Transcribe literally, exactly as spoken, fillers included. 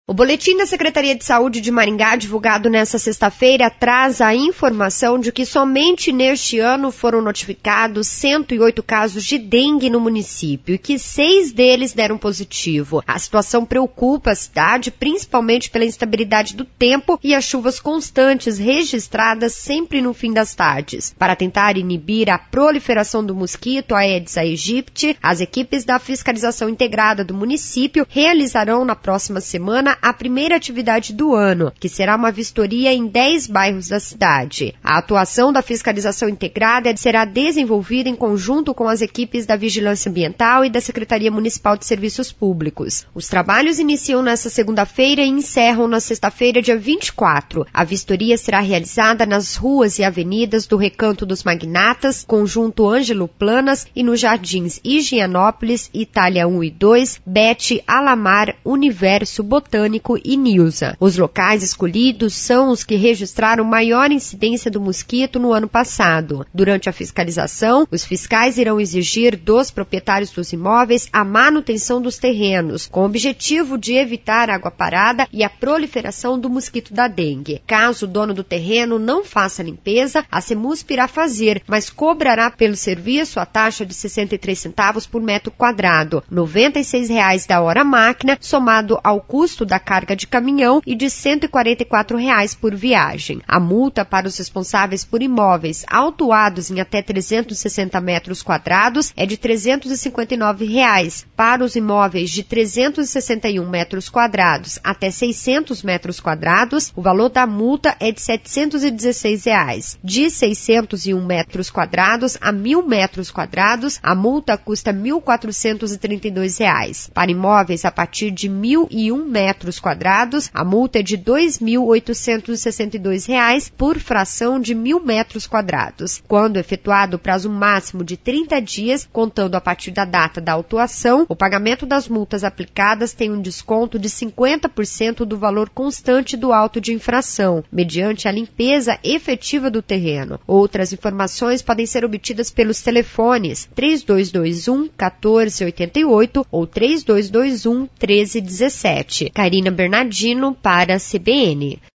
O boletim da Secretaria de Saúde de Maringá, divulgado nesta sexta-feira, traz a informação de que somente neste ano foram notificados cento e oito casos de dengue no município e que seis deles deram positivo. A situação preocupa a cidade, principalmente pela instabilidade do tempo e as chuvas constantes registradas sempre no fim das tardes. Para tentar inibir a proliferação do mosquito Aedes aegypti, as equipes da Fiscalização Integrada do município realizarão na próxima semana a primeira atividade do ano, que será uma vistoria em dez bairros da cidade. A atuação da fiscalização integrada será desenvolvida em conjunto com as equipes da Vigilância Ambiental e da Secretaria Municipal de Serviços Públicos. Os trabalhos iniciam nesta segunda-feira e encerram na sexta-feira, dia vinte e quatro. A vistoria será realizada nas ruas e avenidas do Recanto dos Magnatas, Conjunto Ângelo Planas e nos jardins Higienópolis, Itália um e dois, Bete, Alamar, Universo, Botânico e Nilza. Os locais escolhidos são os que registraram maior incidência do mosquito no ano passado. Durante a fiscalização, os fiscais irão exigir dos proprietários dos imóveis a manutenção dos terrenos, com o objetivo de evitar água parada e a proliferação do mosquito da dengue. Caso o dono do terreno não faça a limpeza, a Semusp irá fazer, mas cobrará pelo serviço a taxa de sessenta e três centavos por metro quadrado, noventa e seis reais da hora máquina, somado ao custo da carga de caminhão e de cento e quarenta e quatro reais por viagem. A multa para os responsáveis por imóveis autuados em até trezentos e sessenta metros quadrados é de trezentos e cinquenta e nove reais. Para os imóveis de trezentos e sessenta e um metros quadrados até seiscentos metros quadrados, o valor da multa é de setecentos e dezesseis reais. De seiscentos e um metros quadrados a mil metros quadrados, a multa custa mil quatrocentos e trinta e dois reais. Para imóveis a partir de mil e um metros quadrados, a multa é de dois mil oitocentos e sessenta e dois reais por fração de mil metros quadrados. Quando efetuado o prazo máximo de trinta dias, contando a partir da data da autuação, o pagamento das multas aplicadas tem um desconto de cinquenta por cento do valor constante do auto de infração, mediante a limpeza efetiva do terreno. Outras informações podem ser obtidas pelos telefones três dois dois um, um quatro oito oito ou três dois dois um, um três um sete. Karina Bernardino para a C B N.